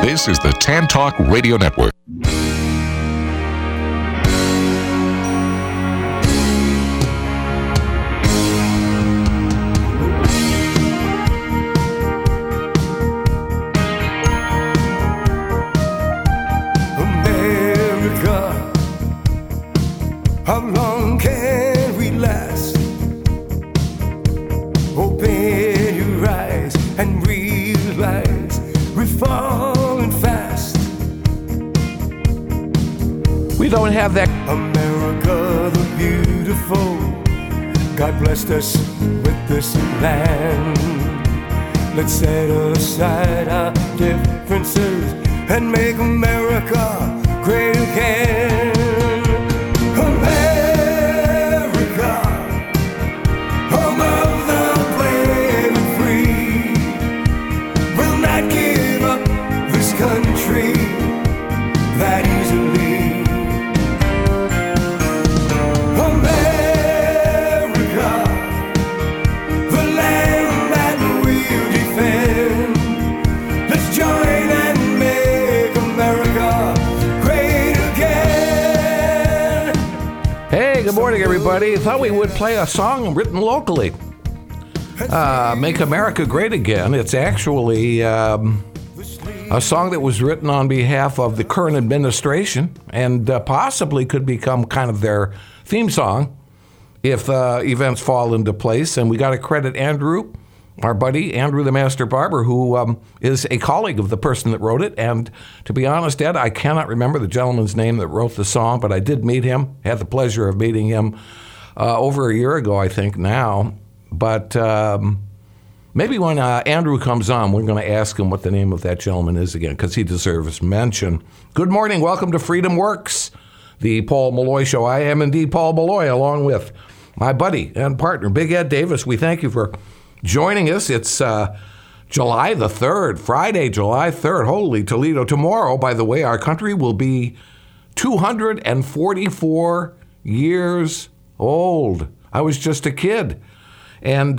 This is the Tan Talk Radio Network. America, how long can we last? Open your eyes and realize we're falling fast. We don't have that. America the beautiful, God blessed us with this land. Let's set aside our differences and make America great again. America, home of the brave and free, will not give up this country that easily. America, the land that we'll defend. Let's join and make America great again. Hey, good morning, everybody. Thought we would play a song written locally. Make America Great Again. It's actually a song that was written on behalf of the current administration and possibly could become kind of their theme song if events fall into place. And we got to credit Andrew, our buddy, Andrew the Master Barber, who is a colleague of the person that wrote it. And to be honest, Ed, I cannot remember the gentleman's name that wrote the song, but I did meet him, had the pleasure of meeting him over a year ago, I think, now. But maybe when Andrew comes on, we're going to ask him what the name of that gentleman is again, because he deserves mention. Good morning. Welcome to Freedom Works, the Paul Malloy Show. I am indeed Paul Malloy, along with my buddy and partner, Big Ed Davis. We thank you for joining us. It's July the 3rd, Friday, July 3rd. Holy Toledo. Tomorrow, by the way, our country will be 244 years old. I was just a kid. And,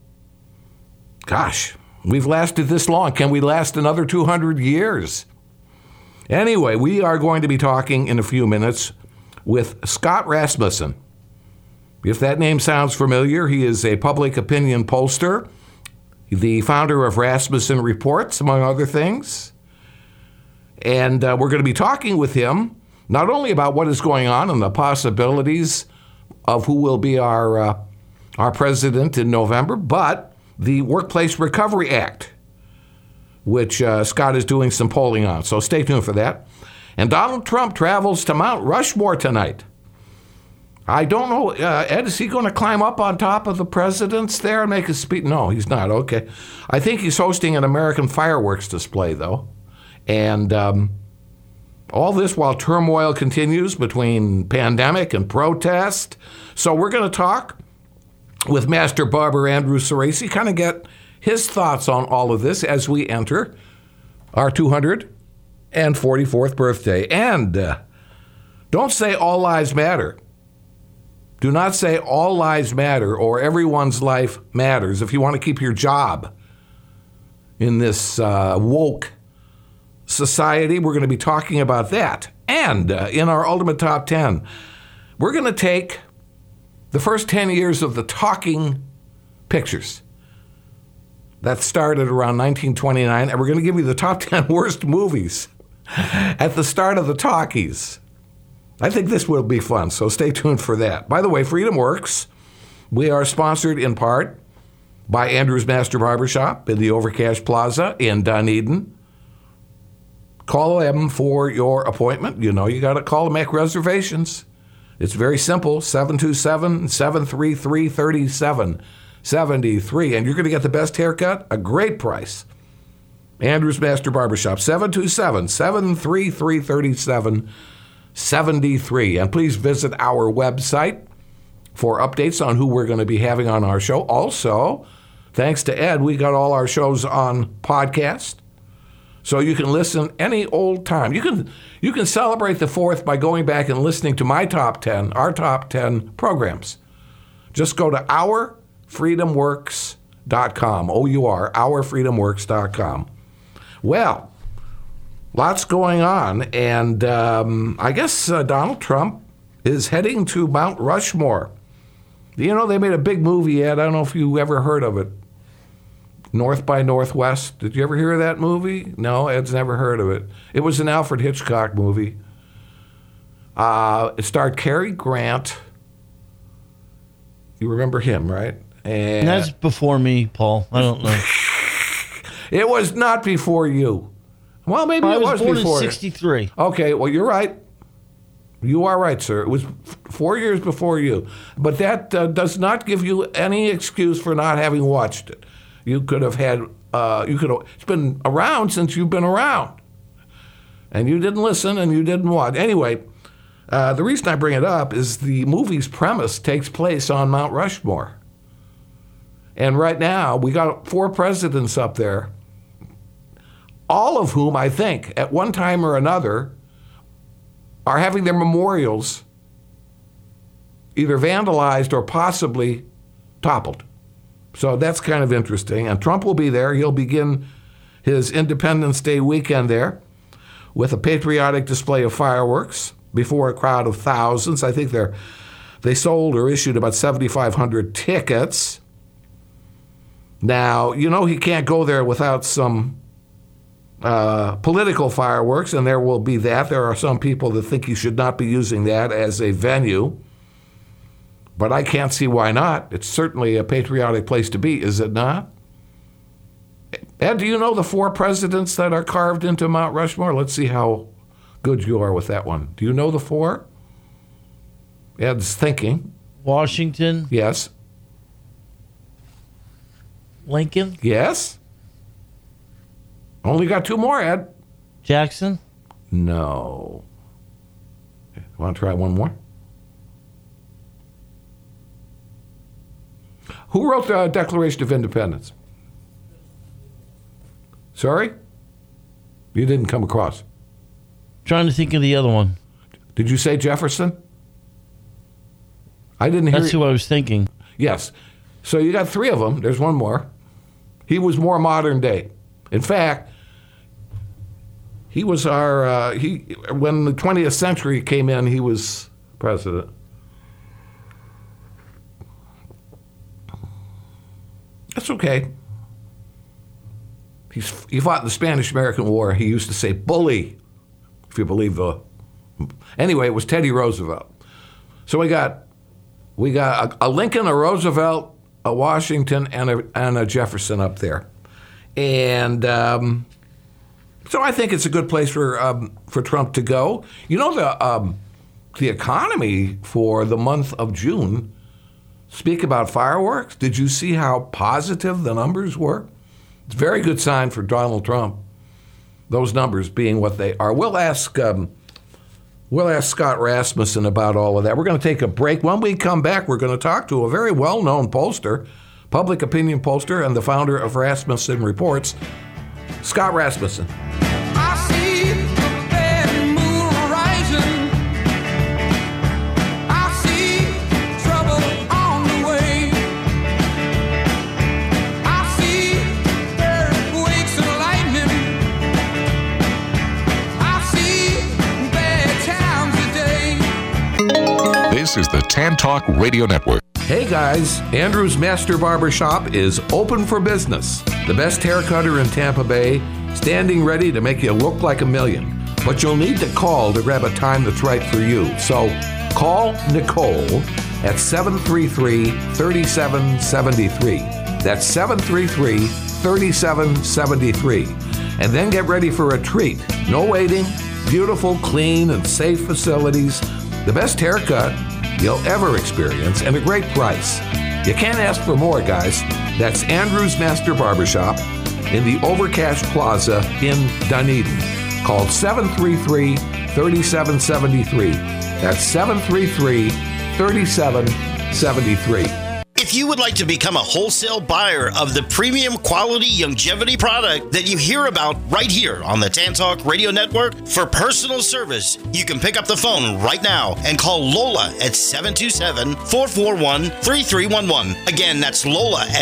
gosh, we've lasted this long. Can we last another 200 years? Anyway, we are going to be talking in a few minutes with Scott Rasmussen. If that name sounds familiar, he is a public opinion pollster, the founder of Rasmussen Reports, among other things. And we're going to be talking with him not only about what is going on and the possibilities of who will be our president in November, but the Workplace Recovery Act, which Scott is doing some polling on. So stay tuned for that. And Donald Trump travels to Mount Rushmore tonight. I don't know, Ed, is he going to climb up on top of the presidents there and make a speech? No, he's not. Okay. I think he's hosting an American fireworks display, though. And all this while turmoil continues between pandemic and protest. So we're going to talk with Master Barber Andrew Cerasi, kind of get his thoughts on all of this as we enter our 244th birthday. And don't say all lives matter. Do not say all lives matter or everyone's life matters if you want to keep your job in this woke society. We're going to be talking about that. And in our Ultimate Top 10, we're going to take the first 10 years of the talking pictures. That started around 1929, and we're going to give you the top 10 worst movies at the start of the talkies. I think this will be fun, so stay tuned for that. By the way, Freedom Works, we are sponsored in part by Andrew's Master Barbershop in the Overcash Plaza in Dunedin. Call them for your appointment. You know you got to call to make reservations. It's very simple, 727-733-3773. And you're going to get the best haircut, a great price. Andrew's Master Barbershop, 727-733-3773. And please visit our website for updates on who we're going to be having on our show. Also, thanks to Ed, we got all our shows on podcast. So you can listen any old time. You can celebrate the 4th by going back and listening to my top 10, our top 10 programs. Just go to ourfreedomworks.com, O-U-R, ourfreedomworks.com. Well, Lots going on, and I guess Donald Trump is heading to Mount Rushmore. You know, they made a big movie, Ed. I don't know if you ever heard of it. North by Northwest. Did you ever hear of that movie? No, Ed's never heard of it. It was an Alfred Hitchcock movie. It starred Cary Grant. You remember him, right? And that's before me, Paul. I don't know. It was not before you. Well, maybe it was born before. in 63. Okay, well, you're right. You are right, sir. It was 4 years before you. But that does not give you any excuse for not having watched it. You could have had, it's been around since you've been around. And you didn't listen and you didn't watch. Anyway, the reason I bring it up is the movie's premise takes place on Mount Rushmore. And right now, we got 4 presidents up there, all of whom I think, at one time or another, are having their memorials either vandalized or possibly toppled. So that's kind of interesting. And Trump will be there. He'll begin his Independence Day weekend there with a patriotic display of fireworks before a crowd of thousands. I think they sold or issued about 7,500 tickets. Now, you know he can't go there without some political fireworks, and there will be that. There are some people that think he should not be using that as a venue, but I can't see why not. It's certainly a patriotic place to be, is it not? Ed, do you know the 4 presidents that are carved into Mount Rushmore? Let's see how good you are with that one. Do you know the 4? Ed's thinking. Washington. Yes. Lincoln. Yes. Only got 2 more, Ed. Jackson. No. Want to try one more? Who wrote the Declaration of Independence? Sorry? You didn't come across. Trying to think of the other one. Did you say Jefferson? I didn't hear. That's who I was thinking. Yes. So you got 3 of them. There's one more. He was more modern day. In fact, he was our, when the 20th century came in, he was president. That's okay. He fought in the Spanish-American War. He used to say bully, if you believe the... Anyway, it was Teddy Roosevelt. So we got a Lincoln, a Roosevelt, a Washington, and a Jefferson up there. And so I think it's a good place for Trump to go. You know, the economy for the month of June, speak about fireworks. Did you see how positive the numbers were? It's a very good sign for Donald Trump, those numbers being what they are. We'll ask Scott Rasmussen about all of that. We're going to take a break. When we come back, we're going to talk to a very well-known pollster, public opinion pollster, and the founder of Rasmussen Reports, Scott Rasmussen. I see the bad moon rising. I see trouble on the way. I see earthquakes and lightning. I see bad times today. This is the Tan Talk Radio Network. Hey guys, Andrew's Master Barber Shop is open for business. The best hair cutter in Tampa Bay, standing ready to make you look like a million. But you'll need to call to grab a time that's right for you. So call Nicole at 733-3773. That's 733-3773. And then get ready for a treat. No waiting, beautiful, clean, and safe facilities. The best haircut you'll ever experience, and a great price. You can't ask for more, guys. That's Andrew's Master Barbershop in the Overcash Plaza in Dunedin. Call 733-3773. That's 733-3773. If you would like to become a wholesale buyer of the premium quality longevity product that you hear about right here on the Tan Talk Radio Network, for personal service, you can pick up the phone right now and call Lola at 727-441-3311. Again, that's Lola at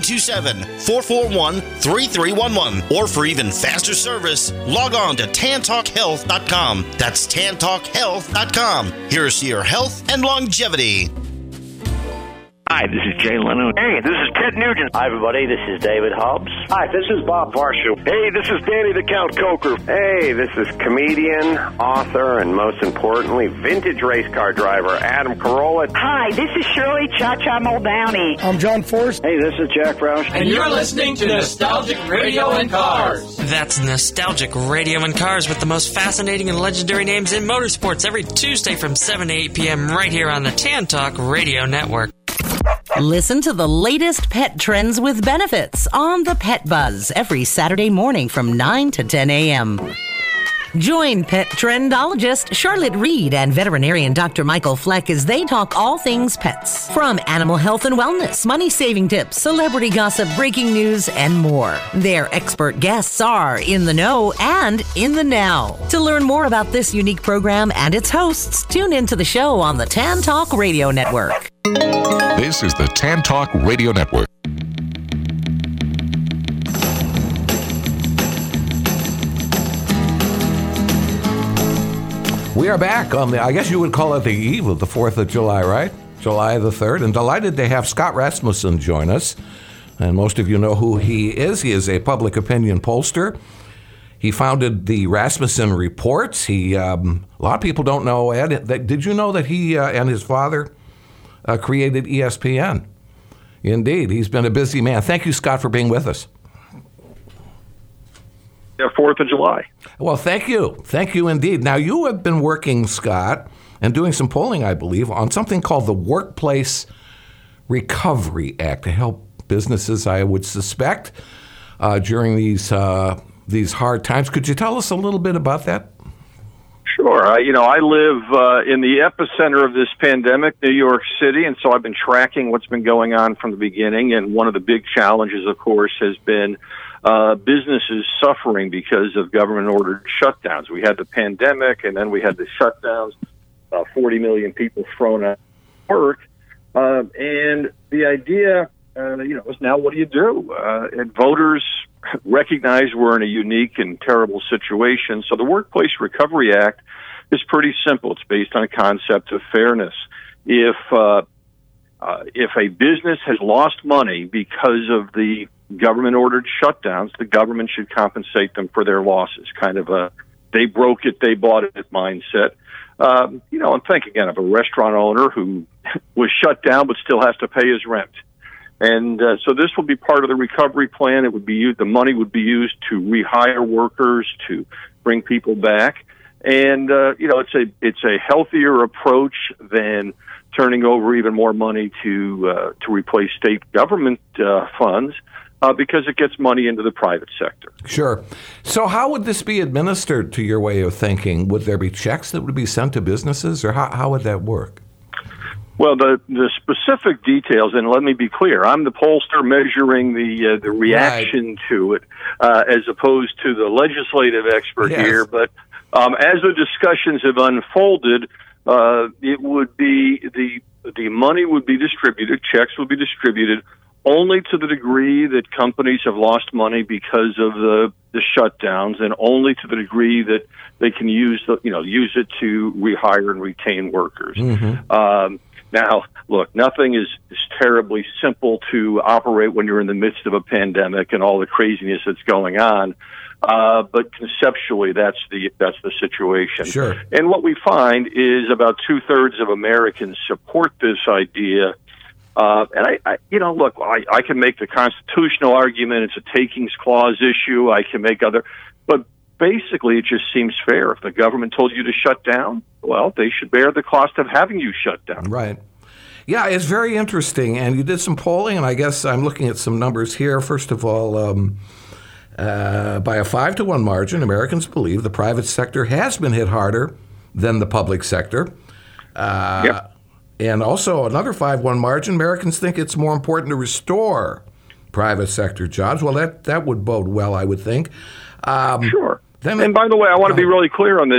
727-441-3311. Or for even faster service, log on to tantalkhealth.com. That's tantalkhealth.com. Here's to your health and longevity. Hi, this is Jay Leno. Hey, this is Ted Nugent. Hi, everybody. This is David Hobbs. Hi, this is Bob Varsho. Hey, this is Danny the Count Coker. Hey, this is comedian, author, and most importantly, vintage race car driver Adam Carolla. Hi, this is Shirley Cha-Cha Muldowney. I'm John Force. Hey, this is Jack Roush. And you're listening to Nostalgic Radio and Cars. That's Nostalgic Radio and Cars with the most fascinating and legendary names in motorsports every Tuesday from 7 to 8 p.m. right here on the Tan Talk Radio Network. Listen to the latest pet trends with benefits on the Pet Buzz every Saturday morning from 9 to 10 a.m. Join pet trendologist Charlotte Reed and veterinarian Dr. Michael Fleck as they talk all things pets. From animal health and wellness, money-saving tips, celebrity gossip, breaking news, and more. Their expert guests are in the know and in the now. To learn more about this unique program and its hosts, tune into the show on the Tan Talk Radio Network. This is the Tan Talk Radio Network. We are back on I guess you would call it the eve of the 4th of July, right? July the 3rd. And delighted to have Scott Rasmussen join us. And most of you know who he is. He is a public opinion pollster. He founded the Rasmussen Reports. A lot of people don't know, Ed. Did you know that he and his father created ESPN? Indeed. He's been a busy man. Thank you, Scott, for being with us. Yeah, 4th of July. Well, thank you. Thank you indeed. Now, you have been working, Scott, and doing some polling, I believe, on something called the Workplace Recovery Act to help businesses, I would suspect, during these hard times. Could you tell us a little bit about that? Sure. I live in the epicenter of this pandemic, New York City, and so I've been tracking what's been going on from the beginning. And one of the big challenges, of course, has been businesses suffering because of government-ordered shutdowns. We had the pandemic, and then we had the shutdowns, 40 million people thrown out of work. And the idea, is now what do you do? And voters recognize we're in a unique and terrible situation. So the Workplace Recovery Act is pretty simple. It's based on a concept of fairness. If a business has lost money because of the government-ordered shutdowns, the government should compensate them for their losses. Kind of a they broke it, they bought it mindset. And think again of a restaurant owner who was shut down but still has to pay his rent. And so this will be part of the recovery plan. It would be the money would be used to rehire workers, to bring people back. And it's a healthier approach than turning over even more money to replace state government funds. Because it gets money into the private sector. Sure. So how would this be administered to your way of thinking? Would there be checks that would be sent to businesses, or how would that work? Well, the specific details, and let me be clear, I'm the pollster measuring the reaction to it, as opposed to the legislative expert here. But as the discussions have unfolded, it would be the money would be distributed, checks would be distributed only to the degree that companies have lost money because of the shutdowns, and only to the degree that they can use it to rehire and retain workers. Mm-hmm. Now, look, nothing is terribly simple to operate when you're in the midst of a pandemic and all the craziness that's going on. But conceptually, that's the situation. Sure. And what we find is about 2/3 of Americans support this idea. And I can make the constitutional argument. It's a takings clause issue. I can make but basically it just seems fair. If the government told you to shut down, well, they should bear the cost of having you shut down. Right. Yeah, it's very interesting. And you did some polling, and I guess I'm looking at some numbers here. First of all, by a 5-1 margin, Americans believe the private sector has been hit harder than the public sector. Yep. And also another 5-1 margin. Americans think it's more important to restore private sector jobs. Well, that would bode well, I would think. Sure. And by the way, I want to be really clear on this.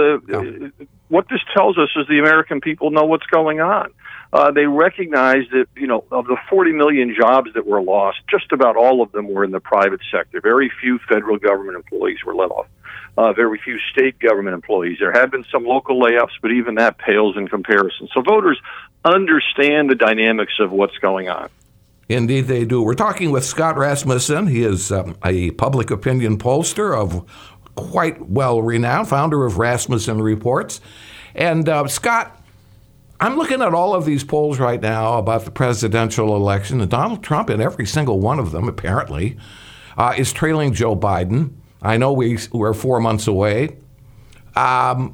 What this tells us is the American people know what's going on. They recognize that, of the 40 million jobs that were lost, just about all of them were in the private sector. Very few federal government employees were let off. Very few state government employees. There have been some local layoffs, but even that pales in comparison. So voters understand the dynamics of what's going on. Indeed, they do. We're talking with Scott Rasmussen. He is a public opinion pollster of quite well-renowned, founder of Rasmussen Reports. And Scott, I'm looking at all of these polls right now about the presidential election, and Donald Trump, in every single one of them, apparently, is trailing Joe Biden. I know we're 4 months away. Are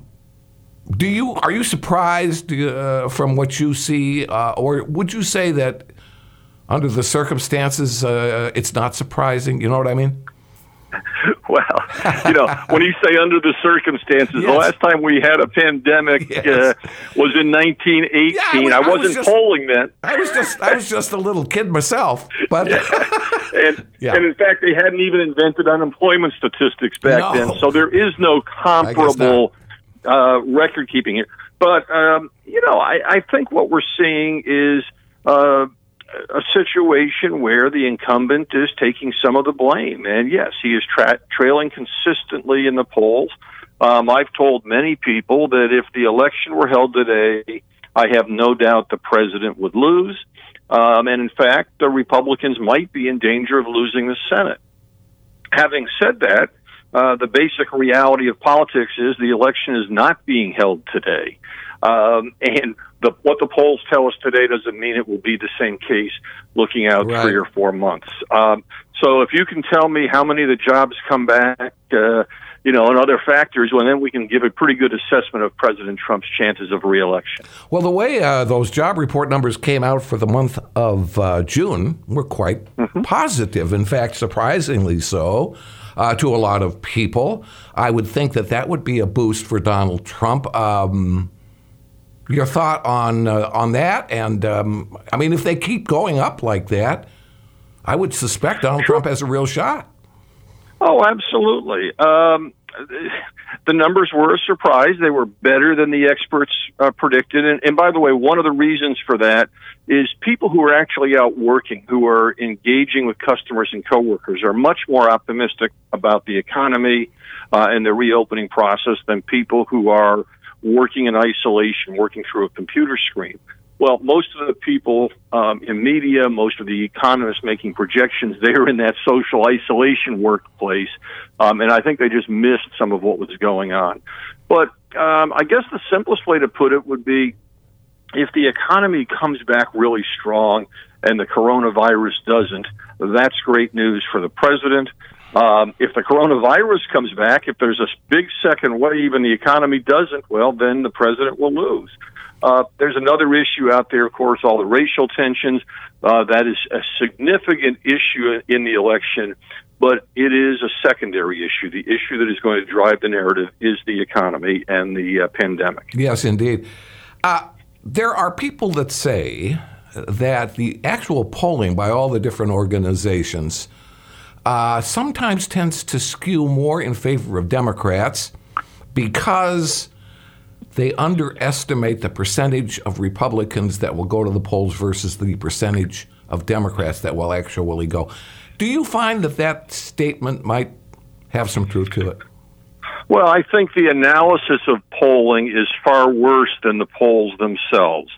you surprised from what you see, or would you say that under the circumstances, it's not surprising? You know what I mean? Well, when you say under the circumstances, yes. The last time we had a pandemic yes. Was in 1918. Yeah, I wasn't polling then. I was just a little kid myself, but and in fact, they hadn't even invented unemployment statistics back then, so there is no comparable record keeping here. But I think what we're seeing is a situation where the incumbent is taking some of the blame. And yes, he is trailing consistently in the polls. I've told many people that if the election were held today, I have no doubt the president would lose. And in fact, the Republicans might be in danger of losing the Senate. Having said that, the basic reality of politics is the election is not being held today. And what the polls tell us today doesn't mean it will be the same case looking out 3 or 4 months. So if you can tell me how many of the jobs come back, and other factors, well, then we can give a pretty good assessment of President Trump's chances of re-election. Well, the way those job report numbers came out for the month of June were quite positive. In fact, surprisingly so to a lot of people. I would think that would be a boost for Donald Trump. Your thought on that? And, if they keep going up like that, I would suspect Donald Trump has a real shot. Oh, absolutely. The numbers were a surprise. They were better than the experts predicted. And by the way, one of the reasons for that is people who are actually out working, who are engaging with customers and coworkers, are much more optimistic about the economy and the reopening process than people who are working in isolation, working through a computer screen. Well, most of the people in media, most of the economists making projections, they're in that social isolation workplace, and I think they just missed some of what was going on. But I guess the simplest way to put it would be if the economy comes back really strong and the coronavirus doesn't, that's great news for the president. If the coronavirus comes back, if there's a big second wave and the economy doesn't, well, then the president will lose. There's another issue out there, of course, all the racial tensions. That is a significant issue in the election, but it is a secondary issue. The issue that is going to drive the narrative is the economy and the pandemic. Yes, indeed. There are people that say that the actual polling by all the different organizations sometimes tends to skew more in favor of Democrats because they underestimate the percentage of Republicans that will go to the polls versus the percentage of Democrats that will actually go. Do you find that statement might have some truth to it? Well, I think the analysis of polling is far worse than the polls themselves.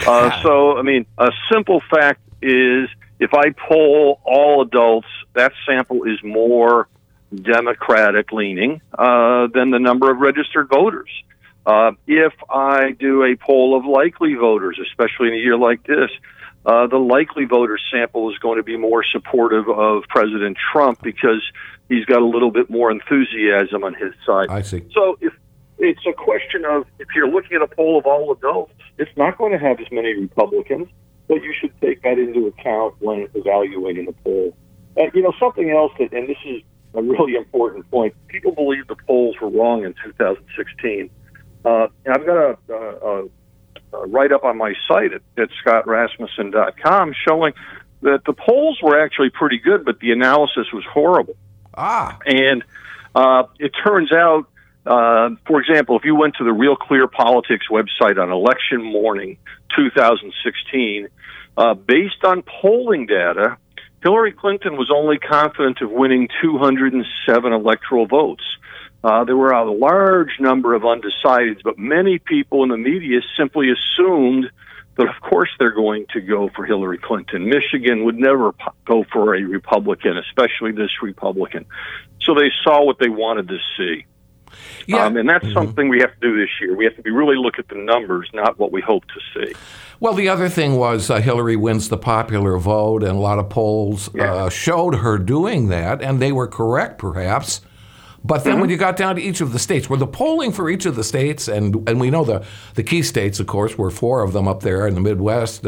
A simple fact is if I poll all adults, that sample is more Democratic leaning than the number of registered voters. If I do a poll of likely voters, especially in a year like this, the likely voter sample is going to be more supportive of President Trump because he's got a little bit more enthusiasm on his side. I see. So if it's a question of, if you're looking at a poll of all adults, it's not going to have as many Republicans, but you should take that into account when evaluating the poll. Something else, and this is a really important point, people believe the polls were wrong in 2016. And I've got write-up on my site at scottrasmussen.com showing that the polls were actually pretty good, but the analysis was horrible. And it turns out, for example, if you went to the Real Clear Politics website on election morning 2016, based on polling data, Hillary Clinton was only confident of winning 207 electoral votes. There were a large number of undecideds, but many people in the media simply assumed that, of course, they're going to go for Hillary Clinton. Michigan would never go for a Republican, especially this Republican. So they saw what they wanted to see. Yeah. And that's something we have to do this year. We have to really look at the numbers, not what we hope to see. Well, the other thing was Hillary wins the popular vote, and a lot of polls showed her doing that, and they were correct, perhaps. But then when you got down to each of the states, where the polling for each of the states, and we know the key states, of course, were 4 of them up there in the Midwest,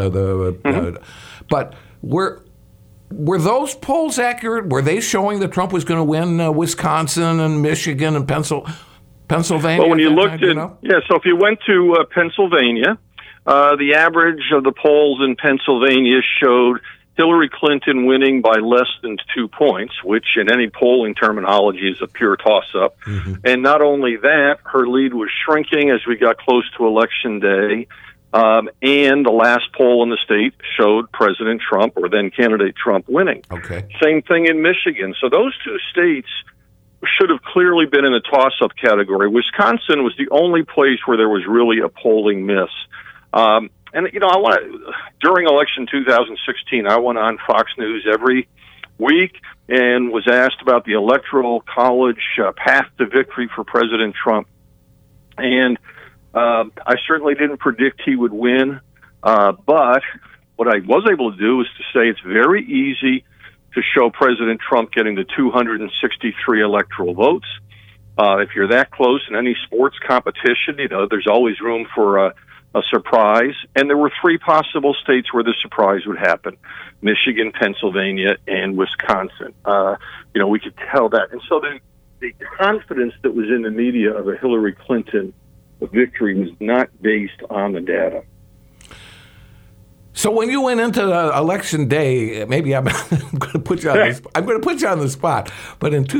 but were those polls accurate? Were they showing that Trump was going to win Wisconsin and Michigan and Pennsylvania? Well, when you looked at, so if you went to Pennsylvania, the average of the polls in Pennsylvania showed Hillary Clinton winning by less than 2 points, which in any polling terminology is a pure toss-up. And not only that, her lead was shrinking as we got close to Election Day. And the last poll in the state showed President Trump, or then candidate Trump, winning. Same thing in Michigan. So those 2 states should have clearly been in the toss-up category. Wisconsin was the only place where there was really a polling miss. And, during election 2016, I went on Fox News every week and was asked about the Electoral College path to victory for President Trump. And I certainly didn't predict he would win. But what I was able to do was to say it's very easy to show President Trump getting the 263 electoral votes. If you're that close in any sports competition, there's always room for a surprise. And there were 3 possible states where the surprise would happen: Michigan, Pennsylvania, and Wisconsin. We could tell that. And so the confidence that was in the media of a Hillary Clinton victory was not based on the data. So when you went into Election Day, maybe I'm going to put you on the spot, but in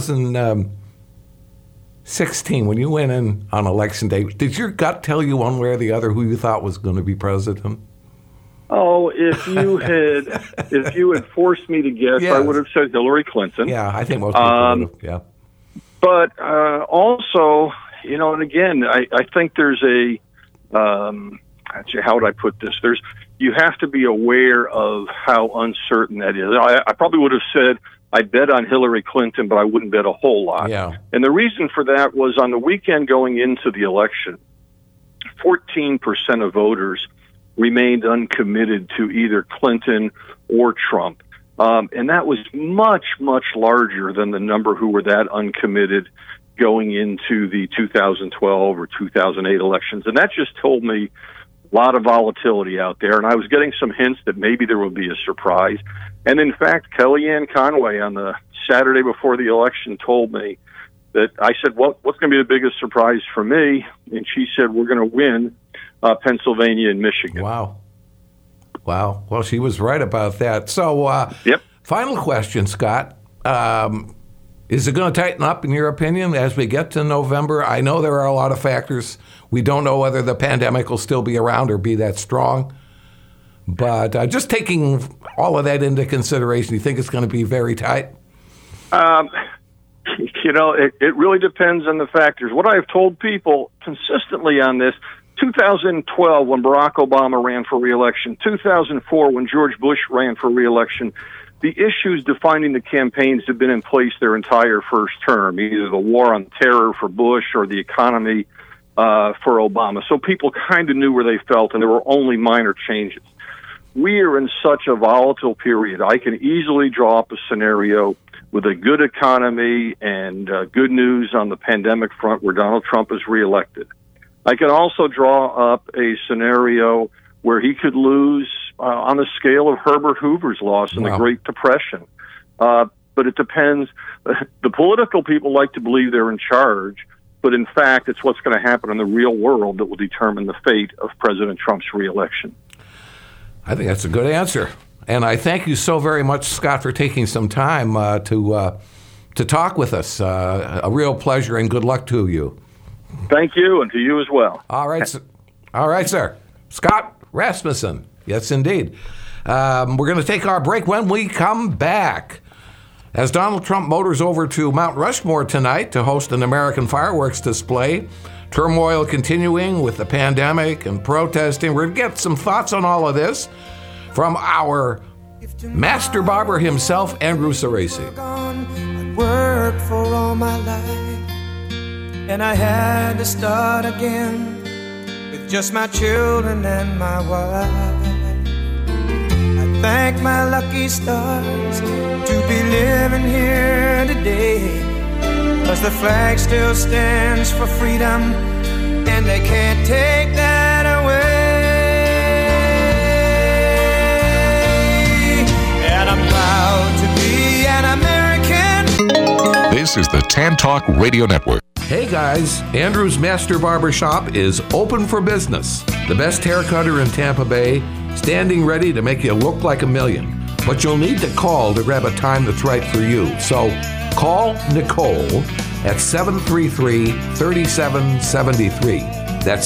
2016, when you went in on Election Day, did your gut tell you one way or the other who you thought was going to be president? Oh, if you had forced me to guess, I would have said Hillary Clinton. Yeah, I think most people would have. Yeah. But also, and again, I think there's how would I put this? You have to be aware of how uncertain that is. I probably would have said I bet on Hillary Clinton, but I wouldn't bet a whole lot. Yeah. And the reason for that was on the weekend going into the election, 14% of voters remained uncommitted to either Clinton or Trump. And that was much, much larger than the number who were that uncommitted going into the 2012 or 2008 elections. And that just told me a lot of volatility out there. And I was getting some hints that maybe there would be a surprise. And in fact, Kellyanne Conway on the Saturday before the election told me that I said, what's going to be the biggest surprise for me? And she said, we're going to win Pennsylvania and Michigan. Wow. Well, she was right about that. So, Final question, Scott. Is it going to tighten up, in your opinion, as we get to November? I know there are a lot of factors. We don't know whether the pandemic will still be around or be that strong. But just taking all of that into consideration, you think it's going to be very tight? It really depends on the factors. What I've told people consistently on this, 2012 when Barack Obama ran for re-election, 2004 when George Bush ran for re-election, the issues defining the campaigns have been in place their entire first term, either the war on terror for Bush or the economy for Obama. So people kind of knew where they felt, and there were only minor changes. We are in such a volatile period. I can easily draw up a scenario with a good economy and good news on the pandemic front where Donald Trump is reelected. I can also draw up a scenario where he could lose on the scale of Herbert Hoover's loss in the Great Depression. But it depends. The political people like to believe they're in charge, but in fact, it's what's going to happen in the real world that will determine the fate of President Trump's reelection. I think that's a good answer. And I thank you so very much, Scott, for taking some time to talk with us. A real pleasure, and good luck to you. Thank you, and to you as well. All right, sir. Scott Rasmussen. Yes, indeed. We're going to take our break. When we come back, as Donald Trump motors over to Mount Rushmore tonight to host an American fireworks display, turmoil continuing with the pandemic and protesting. We're going to get some thoughts on all of this from our master barber himself, Andrew Ceresi. I'd worked for all my life, and I had to start again with just my children and my wife. I thank my lucky stars to be living here today, 'cause the flag still stands for freedom, and they can't take that away. And I'm proud to be an American. This is the Tan Talk Radio Network. Hey guys, Andrew's Master Barber Shop is open for business. The best hair cutter in Tampa Bay, standing ready to make you look like a million. But you'll need to call to grab a time that's right for you. So call Nicole at 733-3773. That's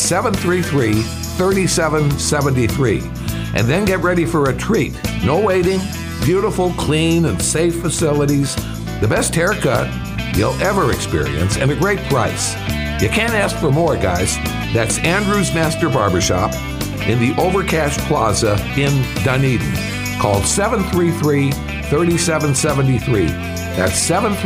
733-3773. And then get ready for a treat. No waiting, beautiful, clean, and safe facilities. The best haircut you'll ever experience, and a great price. You can't ask for more, guys. That's Andrew's Master Barbershop in the Overcash Plaza in Dunedin. Call 733-3773. That's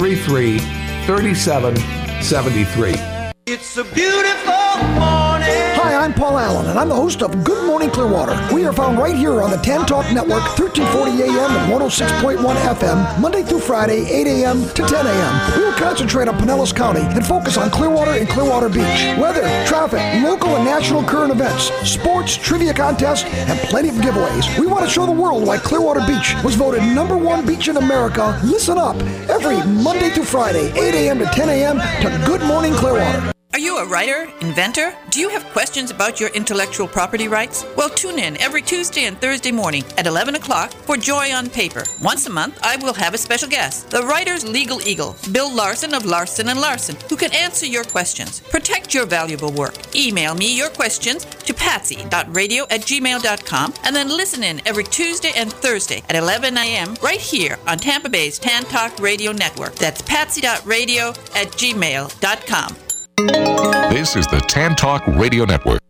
733-3773. It's a beautiful morning. Hi, I'm Paul Allen, and I'm the host of Good Morning Clearwater. We are found right here on the Tan Talk Network, 1340 AM and 106.1 FM, Monday through Friday, 8 a.m. to 10 a.m. We will concentrate on Pinellas County and focus on Clearwater and Clearwater Beach. Weather, traffic, local and national current events, sports, trivia contests, and plenty of giveaways. We want to show the world why Clearwater Beach was voted #1 beach in America. Listen up every Monday through Friday, 8 a.m. to 10 a.m. to Good Morning Clearwater. Are you a writer, inventor? Do you have questions about your intellectual property rights? Well, tune in every Tuesday and Thursday morning at 11 o'clock for Joy on Paper. Once a month, I will have a special guest, the writer's legal eagle, Bill Larson of Larson & Larson, who can answer your questions. Protect your valuable work. Email me your questions to patsy.radio@gmail.com and then listen in every Tuesday and Thursday at 11 a.m. right here on Tampa Bay's Tan Talk Radio Network. That's patsy.radio@gmail.com. This is the Tan Talk Radio Network.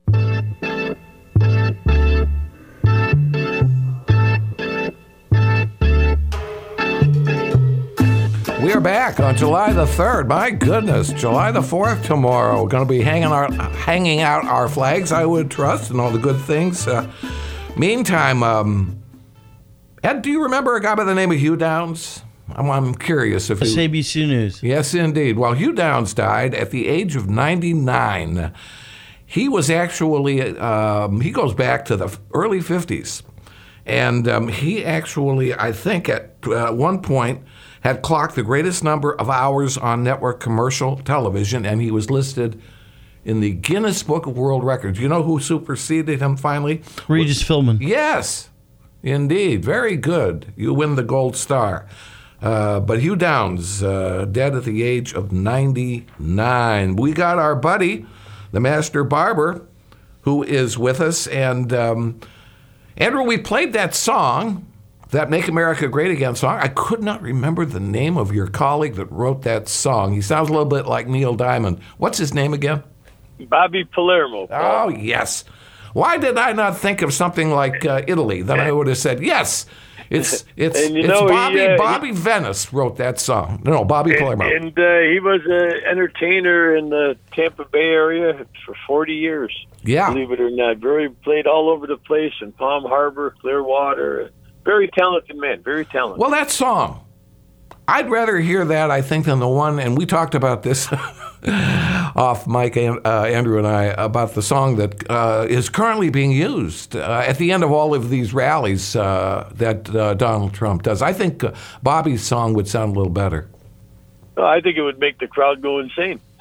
We are back on July the 3rd. My goodness, July the 4th tomorrow. We're going to be hanging out our flags, I would trust, and all the good things. Meantime, Ed, do you remember a guy by the name of Hugh Downs? I'm curious if ABC News. Yes, indeed. Well, Hugh Downs died at the age of 99. He was actually, he goes back to the early 50s. And he actually, I think, at one point had clocked the greatest number of hours on network commercial television, and he was listed in the Guinness Book of World Records. You know who superseded him finally? Regis Philbin. Yes, indeed. Very good. You win the gold star. But Hugh Downs, dead at the age of 99. We got our buddy, the Master Barber, who is with us. And Andrew, we played that song, that Make America Great Again song. I could not remember the name of your colleague that wrote that song. He sounds a little bit like Neil Diamond. What's his name again? Bobby Palermo. Paul. Oh, yes. Why did I not think of something like Italy? Then I would have said, yes. It's Bobby Venice wrote that song. No, Bobby Palermo. And he was an entertainer in the Tampa Bay area for 40 years. Yeah. Believe it or not. Played all over the place in Palm Harbor, Clearwater. Very talented man, very talented. Well, that song, I'd rather hear that, I think, than the one, and we talked about this off mic, Andrew and I, about the song that is currently being used at the end of all of these rallies that Donald Trump does. I think Bobby's song would sound a little better. I think it would make the crowd go insane.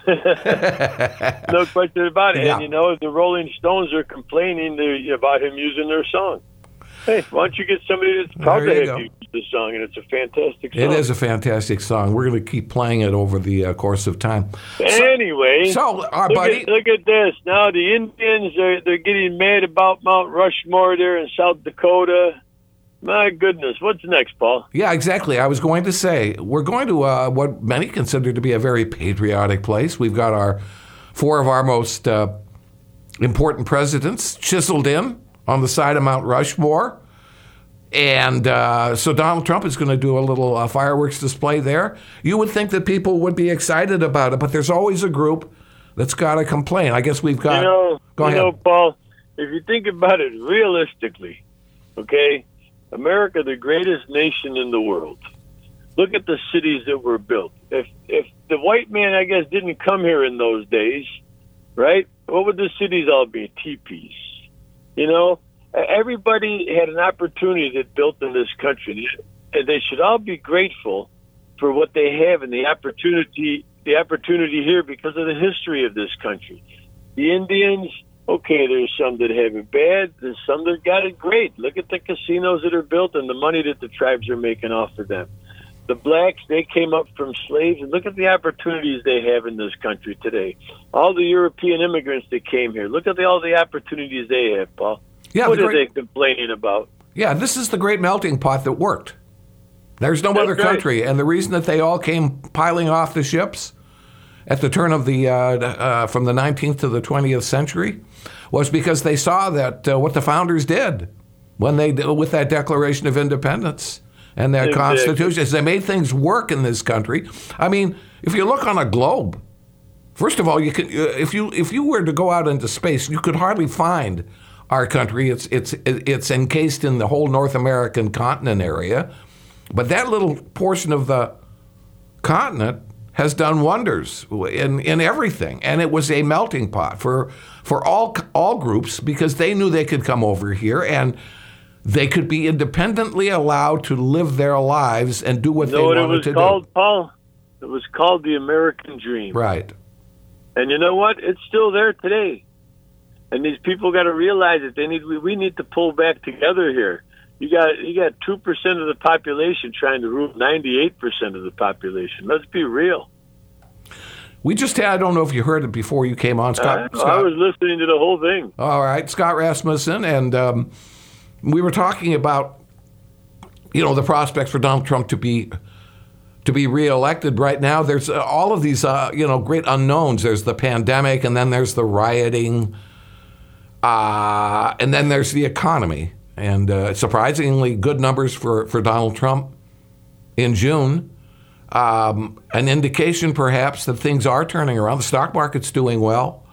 No question about it. Yeah. And, you know, the Rolling Stones are complaining about him using their song. Hey, why don't you get somebody that's proud There you to have go. you use the song? And it's a fantastic song. It is a fantastic song. We're going to keep playing it over the course of time. Anyway, our buddy. Look at this. Now the Indians they're getting mad about Mount Rushmore there in South Dakota. My goodness, what's next, Paul? Yeah, exactly. I was going to say, we're going to what many consider to be a very patriotic place. We've got four of our most important presidents chiseled in on the side of Mount Rushmore. And so Donald Trump is going to do a little fireworks display there. You would think that people would be excited about it, but there's always a group that's got to complain. I guess we've got... Go ahead. Paul, if you think about it realistically, okay, America, the greatest nation in the world. Look at the cities that were built. If the white man, I guess, didn't come here in those days, right, what would the cities all be? Teepees. You know, everybody had an opportunity that built in this country, and they should all be grateful for what they have and the opportunity here because of the history of this country. The Indians, okay, there's some that have it bad, there's some that got it great. Look at the casinos that are built and the money that the tribes are making off of them. The blacks, they came up from slaves, and look at the opportunities they have in this country today. All the European immigrants that came here, look at all the opportunities they have, Paul. Yeah, what are they complaining about? Yeah, this is the great melting pot that worked. There's no other country, and the reason that they all came piling off the ships at the turn of from the 19th to the 20th century was because they saw that what the founders did when they with that Declaration of Independence. And their constitutions, they made things work in this country. I mean, if you look on a globe, first of all, you can if you were to go out into space, you could hardly find our country. It's encased in the whole North American continent area, but that little portion of the continent has done wonders in everything, and it was a melting pot for all groups because they knew they could come over here and they could be independently allowed to live their lives and do what they wanted to do. It was called, Paul? It was called the American Dream. Right. And you know what? It's still there today. And these people got to realize that we need to pull back together here. You got 2% of the population trying to rule 98% of the population. Let's be real. We just had, I don't know if you heard it before you came on, Scott. I was listening to the whole thing. All right, Scott Rasmussen, and we were talking about, the prospects for Donald Trump to be reelected. Right now, there's all of these, great unknowns. There's the pandemic, and then there's the rioting, and then there's the economy. And surprisingly good numbers for Donald Trump in June. An indication, perhaps, that things are turning around. The stock market's doing well.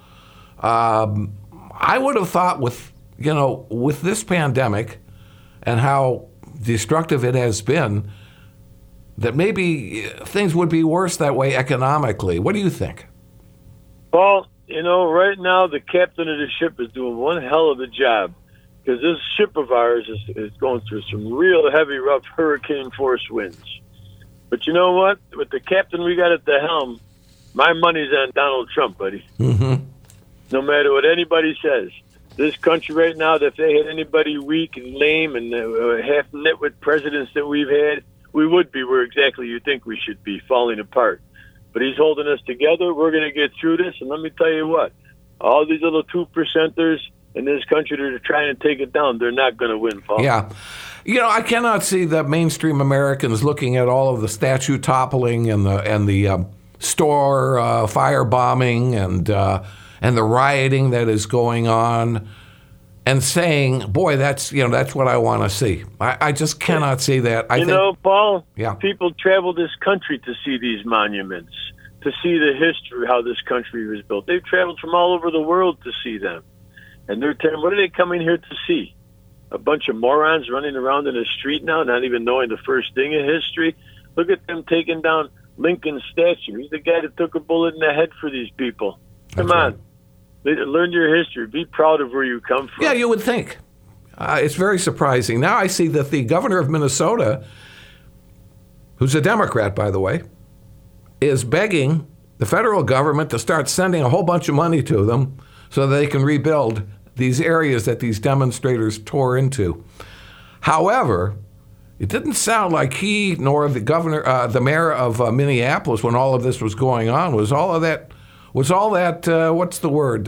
I would have thought with this pandemic and how destructive it has been, that maybe things would be worse that way economically. What do you think? Well, right now the captain of the ship is doing one hell of a job because this ship of ours is going through some real heavy, rough hurricane-force winds. But you know what? With the captain we got at the helm, my money's on Donald Trump, buddy. Mm-hmm. No matter what anybody says. This country right now, if they had anybody weak and lame and half-nitwit presidents that we've had, we would be where exactly you think we should be, falling apart. But he's holding us together. We're going to get through this. And let me tell you what, all these little 2%ers in this country that are trying to take it down, they're not going to win, Paul. Yeah. I cannot see the mainstream Americans looking at all of the statue toppling and the store firebombing and the rioting that is going on, and saying, "Boy, that's what I want to see." I just cannot see that. I think, Paul. Yeah. People travel this country to see these monuments, to see the history, how this country was built. They've traveled from all over the world to see them, and they're telling, what are they coming here to see? A bunch of morons running around in the street now, not even knowing the first thing in history. Look at them taking down Lincoln's statue. He's the guy that took a bullet in the head for these people. Come on. Learn your history. Be proud of where you come from. Yeah, you would think. It's very surprising. Now I see that the governor of Minnesota, who's a Democrat, by the way, is begging the federal government to start sending a whole bunch of money to them so that they can rebuild these areas that these demonstrators tore into. However, it didn't sound like he nor the governor, the mayor of Minneapolis, when all of this was going on, was all that. What's the word?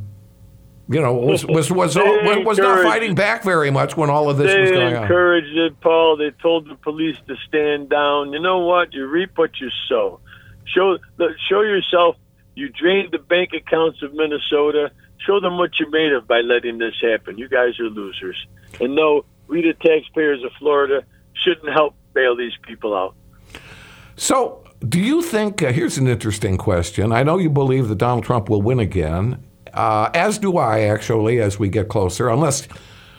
Was not fighting back very much when all of this was going on. They encouraged it, Paul. They told the police to stand down. You know what? You reap what you sow. Show yourself. You drained the bank accounts of Minnesota. Show them what you're made of by letting this happen. You guys are losers. And no, we, the taxpayers of Florida, shouldn't help bail these people out. So, do you think, here's an interesting question. I know you believe that Donald Trump will win again, as do I, actually, as we get closer, unless,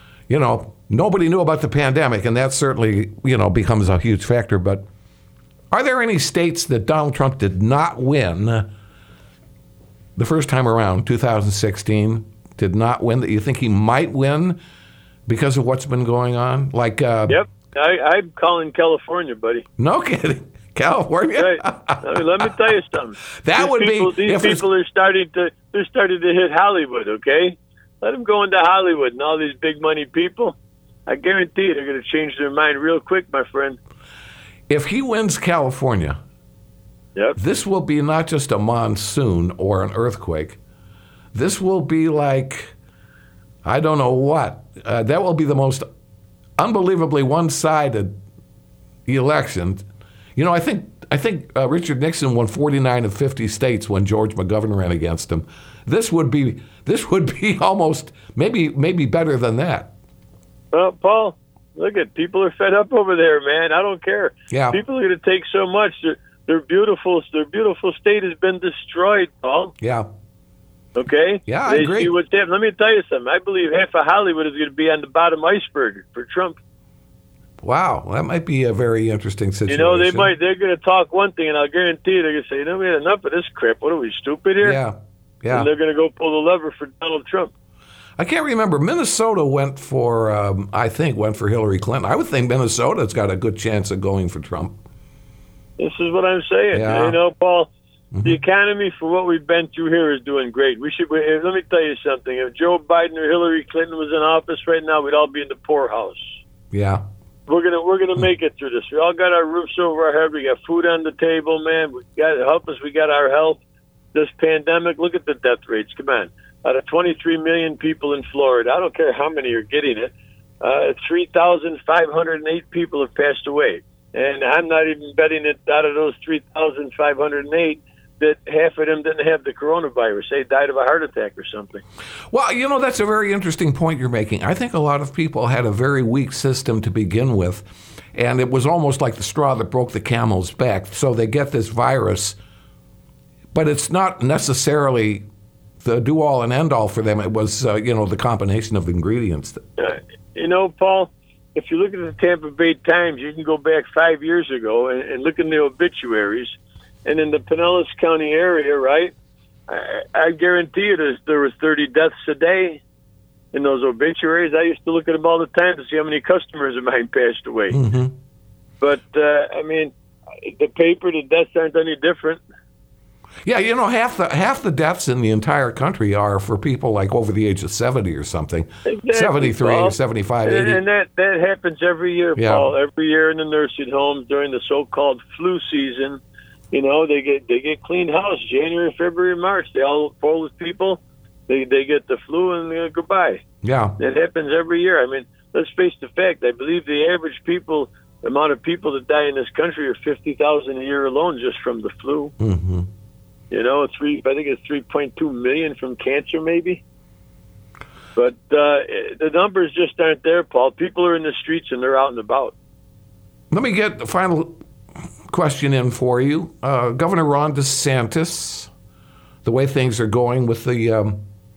nobody knew about the pandemic, and that certainly, becomes a huge factor. But are there any states that Donald Trump did not win the first time around, 2016, did not win, that you think he might win because of what's been going on? Yep. I'm calling California, buddy. No kidding. California? Right. Let me tell you something. These people are starting to hit Hollywood, okay? Let them go into Hollywood and all these big money people. I guarantee you they're going to change their mind real quick, my friend. If he wins California, this will be not just a monsoon or an earthquake. This will be like, I don't know what. That will be the most unbelievably one-sided election. I think Richard Nixon won 49 of 50 states when George McGovern ran against him. This would be almost maybe better than that. Well, Paul, look at people are fed up over there, man. I don't care. Yeah. People are going to take so much. Their beautiful state has been destroyed, Paul. Yeah. Okay? Yeah, I agree. See what's happening. Let me tell you something. I believe half of Hollywood is going to be on the bottom iceberg for Trump. Wow, that might be a very interesting situation. They're going to talk one thing, and I'll guarantee you they're going to say, we had enough of this crap. What are we, stupid here? Yeah. And they're going to go pull the lever for Donald Trump. I can't remember. Minnesota went for Hillary Clinton. I would think Minnesota's got a good chance of going for Trump. This is what I'm saying. Yeah. Paul, the economy for what we've been through here is doing great. Let me tell you something. If Joe Biden or Hillary Clinton was in office right now, we'd all be in the poorhouse. Yeah. We're gonna make it through this. We all got our roofs over our head. We got food on the table, man. We got to help us. We got our health. This pandemic, look at the death rates. Come on. Out of 23 million people in Florida, I don't care how many are getting it, 3,508 people have passed away. And I'm not even betting that out of those 3,508, that half of them didn't have the coronavirus. They died of a heart attack or something. Well, that's a very interesting point you're making. I think a lot of people had a very weak system to begin with, and it was almost like the straw that broke the camel's back. So they get this virus, but it's not necessarily the do-all and end-all for them. It was, the combination of ingredients. Paul, if you look at the Tampa Bay Times, you can go back 5 years ago and look in the obituaries. And in the Pinellas County area, right, I guarantee you there was 30 deaths a day in those obituaries. I used to look at them all the time to see how many customers of mine passed away. Mm-hmm. But, the paper, the deaths aren't any different. Yeah, half the deaths in the entire country are for people like over the age of 70 or something, exactly, 73 Paul. or 75, 80. And that happens every year, Paul. Every year in the nursing homes during the so-called flu season. They get cleaned house January, February, March. They all full with people. They get the flu and goodbye. Yeah, it happens every year. I mean, let's face the fact. I believe the average amount of people that die in this country are 50,000 a year alone just from the flu. Mm-hmm. I think it's 3.2 million from cancer, maybe. But the numbers just aren't there, Paul. People are in the streets and they're out and about. Let me get the final question in for you. Governor Ron DeSantis, the way things are going with the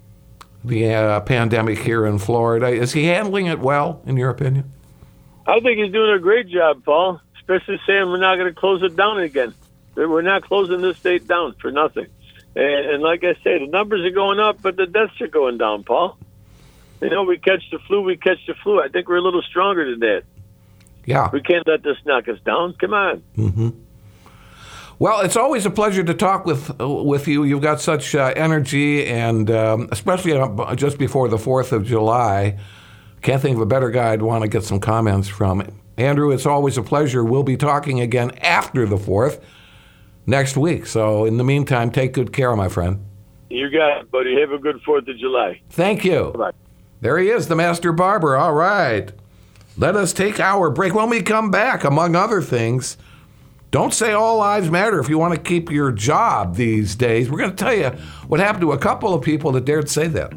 pandemic here in Florida, is he handling it well, in your opinion? I think he's doing a great job, Paul, especially saying we're not going to close it down again. We're not closing this state down for nothing. And like I say, the numbers are going up, but the deaths are going down, Paul. We catch the flu. I think we're a little stronger than that. Yeah. We can't let this knock us down. Come on. Mm-hmm. Well, it's always a pleasure to talk with you. You've got such energy, and especially just before the 4th of July. Can't think of a better guy I'd want to get some comments from. Andrew, it's always a pleasure. We'll be talking again after the 4th next week. So in the meantime, take good care, my friend. You got it, buddy. Have a good 4th of July. Thank you. Bye-bye. There he is, the Master Barber. All right. Let us take our break. When we come back, among other things, don't say all lives matter if you want to keep your job these days. We're going to tell you what happened to a couple of people that dared say that.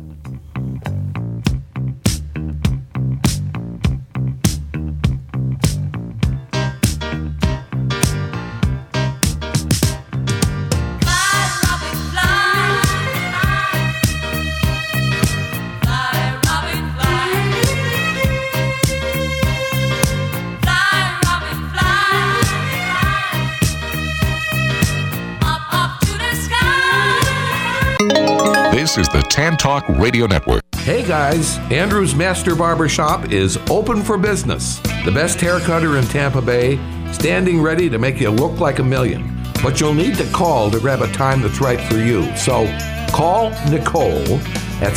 This is the Tan Talk Radio Network. Hey guys, Andrew's Master Barber Shop is open for business. The best hair cutter in Tampa Bay, standing ready to make you look like a million. But you'll need to call to grab a time that's right for you. So call Nicole at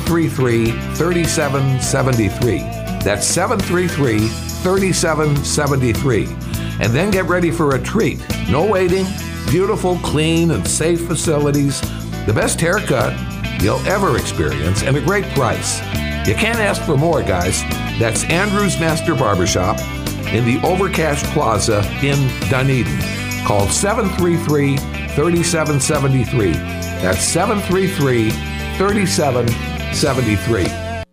733-3773. That's 733-3773. And then get ready for a treat. No waiting, beautiful, clean, and safe facilities. The best haircut you'll ever experience, and a great price. You can't ask for more, guys. That's Andrew's Master Barbershop in the Overcash Plaza in Dunedin. Call 733-3773. That's 733-3773.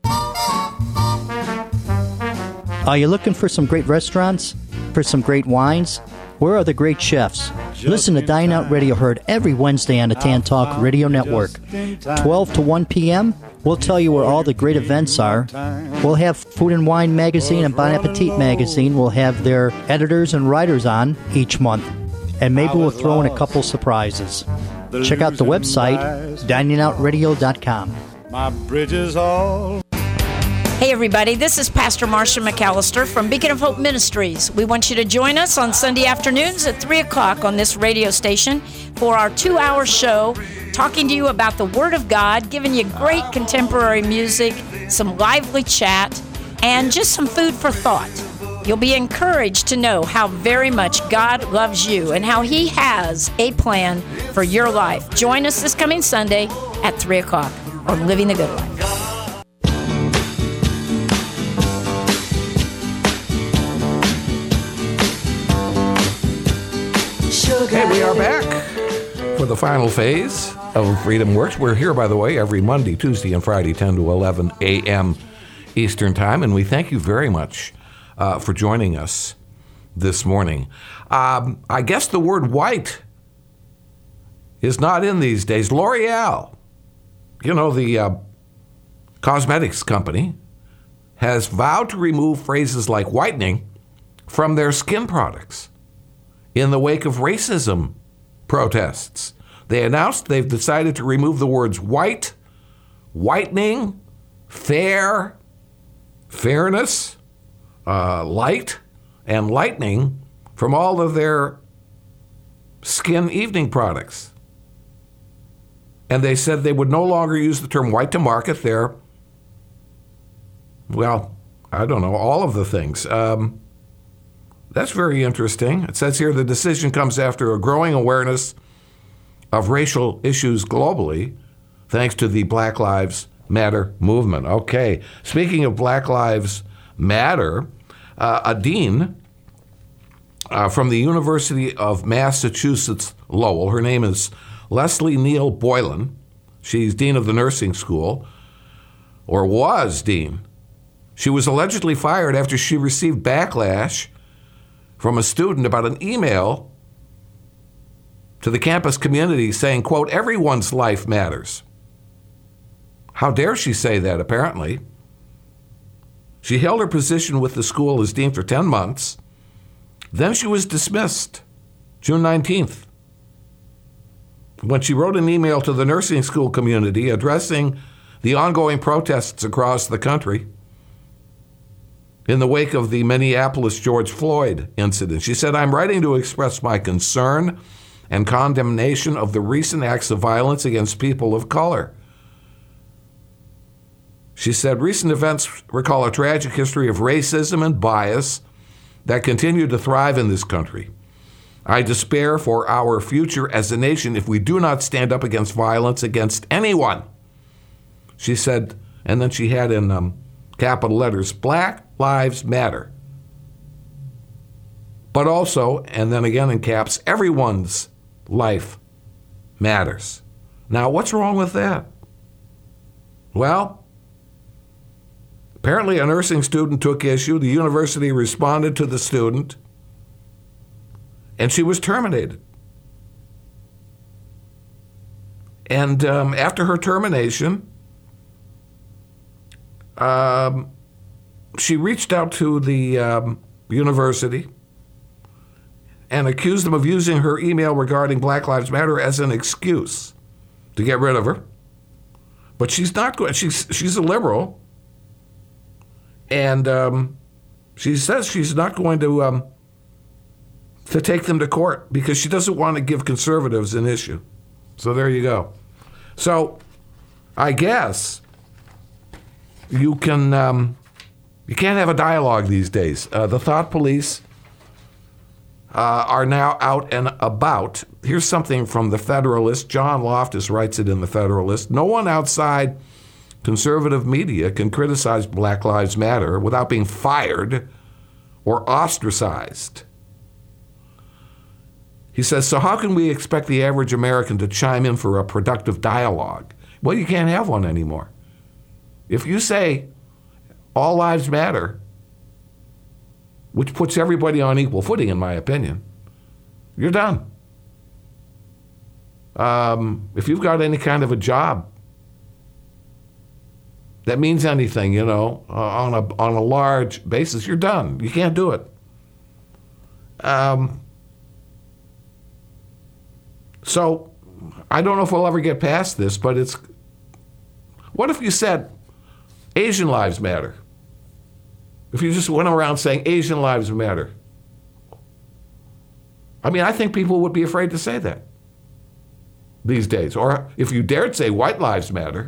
Are you looking for some great restaurants? For some great wines? Where are the great chefs? Listen to Dine Out Radio, heard every Wednesday on the Tan Talk Radio Network. 12 to 1 p.m., we'll tell you where all the great events are. We'll have Food and Wine Magazine and Bon Appetit Magazine. We'll have their editors and writers on each month. And maybe we'll throw in a couple surprises. Check out the website, diningoutradio.com. My bridges all... Hey everybody, this is Pastor Marcia McAllister from Beacon of Hope Ministries. We want you to join us on Sunday afternoons at 3 o'clock on this radio station for our 2-hour show, talking to you about the Word of God, giving you great contemporary music, some lively chat, and just some food for thought. You'll be encouraged to know how very much God loves you and how He has a plan for your life. Join us this coming Sunday at 3 o'clock on Living the Good Life. Hey, we are back for the final phase of Freedom Works. We're here, by the way, every Monday, Tuesday, and Friday, 10 to 11 a.m. Eastern Time, and we thank you very much for joining us this morning. I guess the word white is not in these days. L'Oreal, the cosmetics company, has vowed to remove phrases like whitening from their skin products. In the wake of racism protests, they announced they've decided to remove the words white, whitening, fair, fairness, light, and lightning from all of their skin evening products. And they said they would no longer use the term white to market their, all of the things. That's very interesting. It says here the decision comes after a growing awareness of racial issues globally, thanks to the Black Lives Matter movement. Okay, speaking of Black Lives Matter, a dean from the University of Massachusetts Lowell, her name is Leslie Neal Boylan. She's dean of the nursing school, or was dean. She was allegedly fired after she received backlash from a student about an email to the campus community saying, quote, everyone's life matters. How dare she say that, apparently? She held her position with the school as dean for 10 months. Then she was dismissed June 19th when she wrote an email to the nursing school community addressing the ongoing protests across the country in the wake of the Minneapolis George Floyd incident. She said, I'm writing to express my concern and condemnation of the recent acts of violence against people of color. She said, recent events recall a tragic history of racism and bias that continue to thrive in this country. I despair for our future as a nation if we do not stand up against violence against anyone. She said, and then she had in capital letters, Black Lives Matter. But also, and then again in caps, everyone's life matters. Now, what's wrong with that? Well, apparently a nursing student took issue. The university responded to the student, and she was terminated. And after her termination, she reached out to the university and accused them of using her email regarding Black Lives Matter as an excuse to get rid of her. But she's not going. She's a liberal, and she says she's not going to take them to court because she doesn't want to give conservatives an issue. So there you go. So I guess you can't have a dialogue these days. The thought police are now out and about. Here's something from the Federalist. John Loftus writes it in the Federalist. No one outside conservative media can criticize Black Lives Matter without being fired or ostracized. He says, so how can we expect the average American to chime in for a productive dialogue? Well, you can't have one anymore. If you say all lives matter, which puts everybody on equal footing, in my opinion, you're done. If you've got any kind of a job that means anything, on a large basis, you're done. You can't do it. So I don't know if we'll ever get past this, but what if you said Asian lives matter? If you just went around saying Asian lives matter. I mean, I think people would be afraid to say that these days. Or if you dared say white lives matter.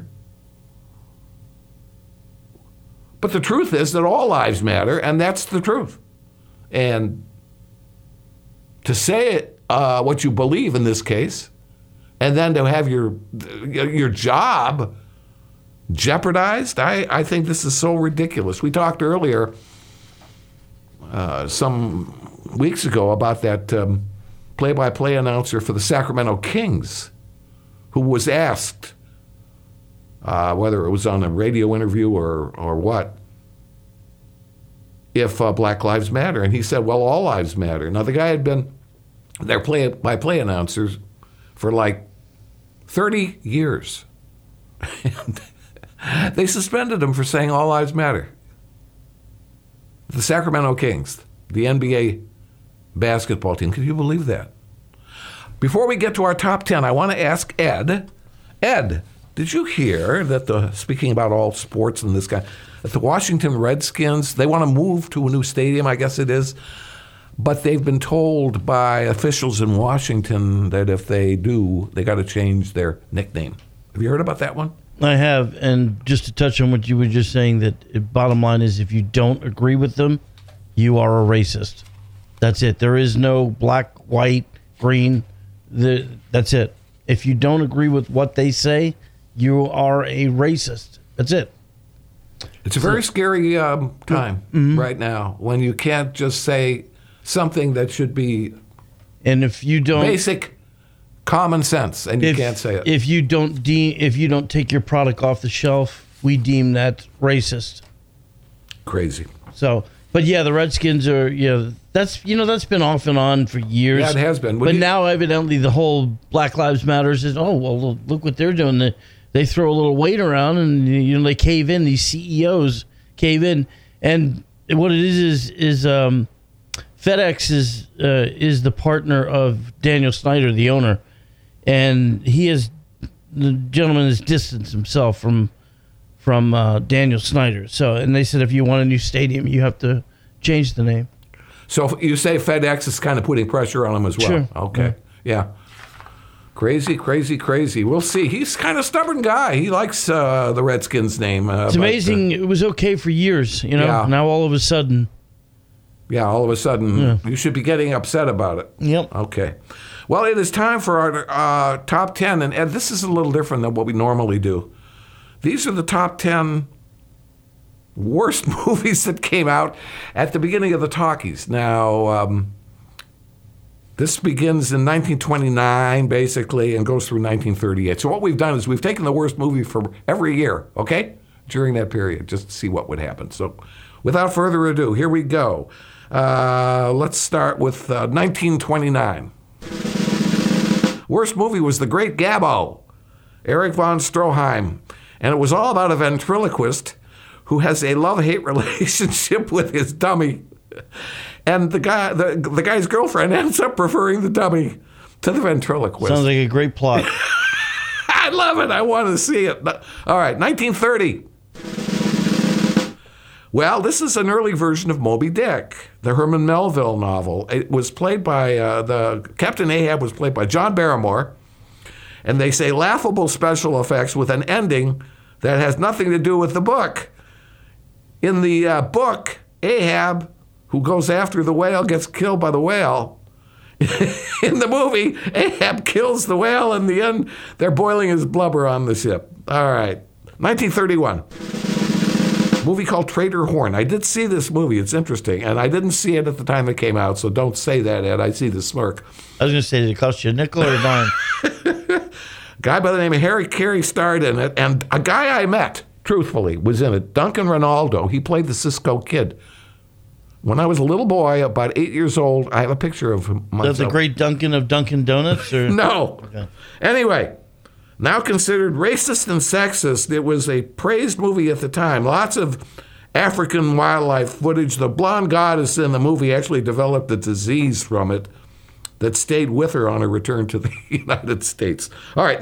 But the truth is that all lives matter, and that's the truth. And to say it, what you believe in this case, and then to have your job jeopardized, I think this is so ridiculous. We talked earlier, some weeks ago, about that play-by-play announcer for the Sacramento Kings, who was asked, whether it was on a radio interview or what, if Black Lives Matter. And he said, well, all lives matter. Now, the guy had been their play-by-play announcers for like 30 years. They suspended him for saying all lives matter. The Sacramento Kings, the NBA basketball team. Can you believe that? Before we get to our top 10, I want to ask Ed. Ed, did you hear that speaking about all sports and this guy, that the Washington Redskins, they want to move to a new stadium, I guess it is, but they've been told by officials in Washington that if they do, they got to change their nickname. Have you heard about that one? I have, and just to touch on what you were just saying, that bottom line is if you don't agree with them, you are a racist. That's it. There is no black, white, green. That's it. If you don't agree with what they say, you are a racist. That's it. It's a very scary time right now when you can't just say something that should be if you don't basic common sense, and you can't say it. If you don't take your product off the shelf, we deem that racist. Crazy. So, but yeah, the Redskins are that's been off and on for years. Yeah, it has been. But now evidently the whole Black Lives Matter is look what they're doing. They throw a little weight around and they cave in. These CEOs cave in, and what it is FedEx is the partner of Daniel Snyder, the owner. And the gentleman has distanced himself from Daniel Snyder. So, and they said if you want a new stadium, you have to change the name. So you say FedEx is kind of putting pressure on him as well. Sure. Okay. Yeah. Crazy, crazy, crazy. We'll see. He's kind of a stubborn guy. He likes the Redskins name. It's amazing. It was okay for years, Yeah. Now all of a sudden. Yeah, all of a sudden, you should be getting upset about it. Yep. Okay. Well, it is time for our top 10, and Ed, this is a little different than what we normally do. These are the top 10 worst movies that came out at the beginning of the talkies. Now, this begins in 1929, basically, and goes through 1938. So what we've done is we've taken the worst movie for every year, okay, during that period, just to see what would happen. So without further ado, here we go. Let's start with 1929. Worst movie was The Great Gabbo, Erich von Stroheim. And it was all about a ventriloquist who has a love-hate relationship with his dummy. And the guy's girlfriend ends up preferring the dummy to the ventriloquist. Sounds like a great plot. I love it. I want to see it. All right, 1930. Well, this is an early version of Moby Dick, the Herman Melville novel. It was played by, the Captain Ahab was played by John Barrymore, and they say laughable special effects with an ending that has nothing to do with the book. In the book, Ahab, who goes after the whale, gets killed by the whale. In the movie, Ahab kills the whale. In the end, they're boiling his blubber on the ship. All right. 1931. Movie called Trader Horn. I did see this movie. It's interesting. And I didn't see it at the time it came out, so don't say that, Ed. I see the smirk. I was going to say, did it cost you a nickel or a dime? Guy by the name of Harry Carey starred in it, and a guy I met, truthfully, was in it. Duncan Ronaldo. He played the Cisco Kid. When I was a little boy, about 8 years old, I have a picture of him myself. Is that the great Duncan of Dunkin' Donuts? Or? No. Okay. Anyway, now considered racist and sexist, it was a praised movie at the time. Lots of African wildlife footage. The blonde goddess in the movie actually developed a disease from it that stayed with her on her return to the United States. All right,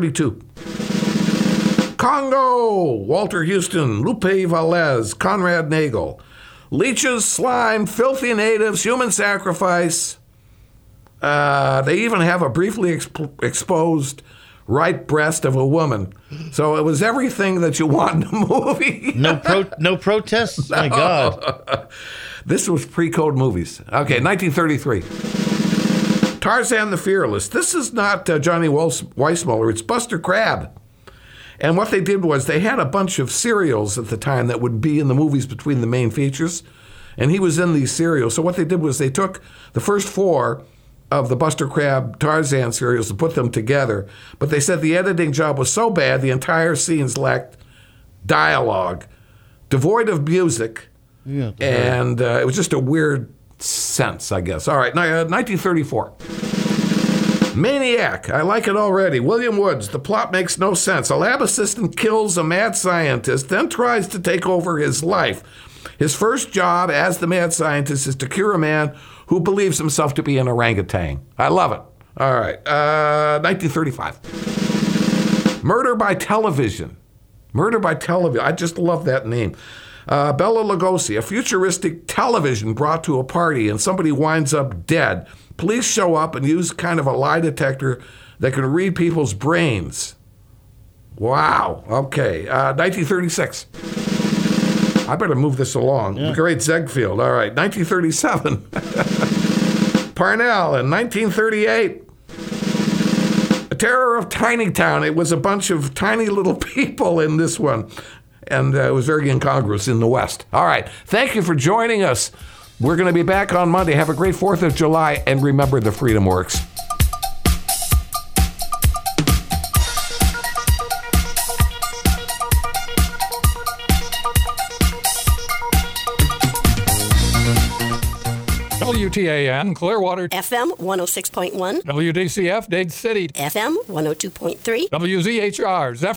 1932. Congo, Walter Houston, Lupe Valdez, Conrad Nagel. Leeches, slime, filthy natives, human sacrifice. They even have a briefly exposed right breast of a woman. So it was everything that you want in a movie. No protests? No. My God. This was pre-code movies. Okay, 1933. Tarzan the Fearless. This is not Johnny Weissmuller. It's Buster Crabbe. And what they did was they had a bunch of serials at the time that would be in the movies between the main features, and he was in these serials. So what they did was they took the first 4 of the Buster Crabbe Tarzan serials and put them together, but they said the editing job was so bad the entire scenes lacked dialogue, devoid of music, and it was just a weird sense, I guess. All right, 1934. Maniac. I like it already. William Woods. The plot makes no sense. A lab assistant kills a mad scientist, then tries to take over his life. His first job as the mad scientist is to cure a man who believes himself to be an orangutan. I love it. All right. 1935. Murder by Television. Murder by Television. I just love that name. Bela Lugosi. A futuristic television brought to a party and somebody winds up dead. Police show up and use kind of a lie detector that can read people's brains. Wow. Okay. 1936. I better move this along. Yeah. Great Ziegfeld. All right. 1937. Parnell in 1938. A Terror of Tiny Town. It was a bunch of tiny little people in this one. And it was very incongruous in the West. All right. Thank you for joining us. We're going to be back on Monday. Have a great 4th of July, and remember, the freedom works. WTAN, Clearwater. FM 106.1. WDCF, Dade City. FM 102.3. WZHR, Zephyr.